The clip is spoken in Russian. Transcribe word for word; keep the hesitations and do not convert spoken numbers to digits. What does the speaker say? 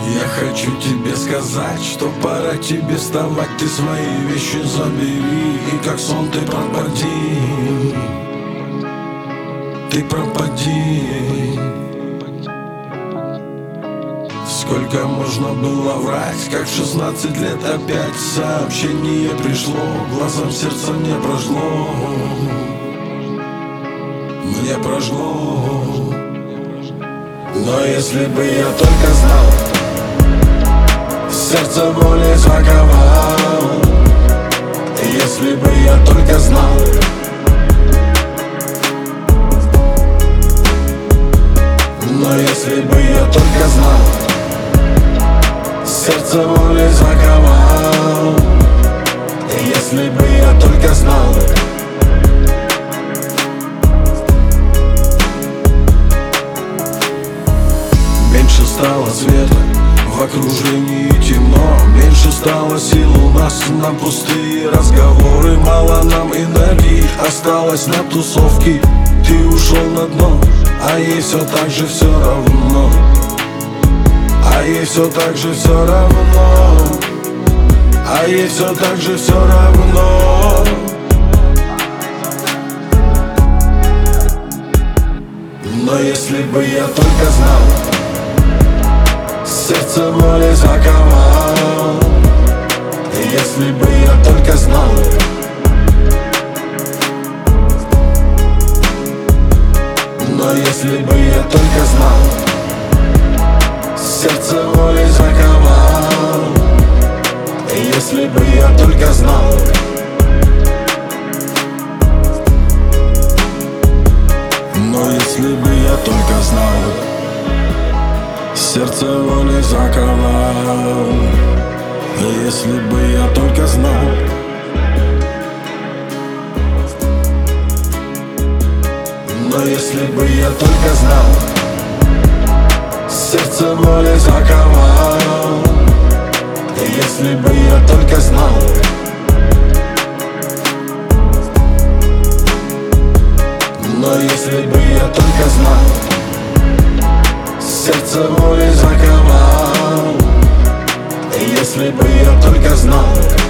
Я хочу тебе сказать, что пора тебе вставать. Ты свои вещи забери, и как сон ты пропади. Ты пропади. Сколько можно было врать, как в шестнадцать лет опять сообщение пришло, глазом сердце не прожгло. Мне прожгло. Но если бы я только знал, сердце боли заковал. Если бы я только знал, но если бы я только знал, сердце боли заковал. Если бы я только знал. Меньше стало света, в окружении темно. Меньше стало сил у нас на пустые разговоры. Мало нам энергии осталось на тусовке. Ты ушел на дно, а ей все так же все равно. А ей все так же все равно. А ей все так же все равно. Но если бы я только знал, сердце боли заковал. Если бы я только знал, но если бы я только знал, сердце боли заковал. Если бы я только знал. Но если бы я только знал, сердце боли заковал. Если бы я только знал. Но если бы я только знал, сердце боли заковал. Если бы я только знал. Но если бы я только знал, сердце боли заковал. Если бы я только знал.